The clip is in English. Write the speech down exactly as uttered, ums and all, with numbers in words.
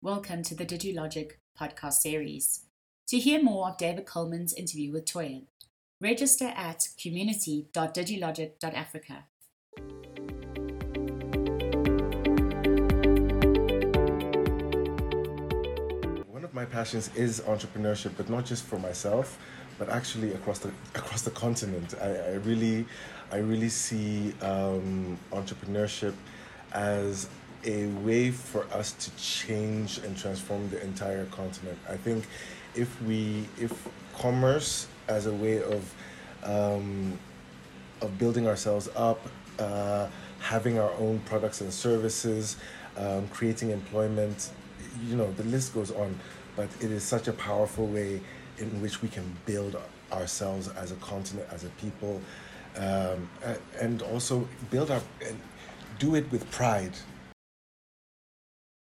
Welcome to the DigiLogic podcast series. To hear more of David Coleman's interview with Toyin, register at community dot digilogic dot africa. One of my passions is entrepreneurship, but not just for myself, but actually across the across the continent. I, I really, I really see um, entrepreneurship as a way for us to change and transform the entire continent. I think if we, if commerce as a way of um, of building ourselves up, uh, having our own products and services, um, creating employment, you know, the list goes on. But it is such a powerful way in which we can build ourselves as a continent, as a people, um, and also build our, and do it with pride.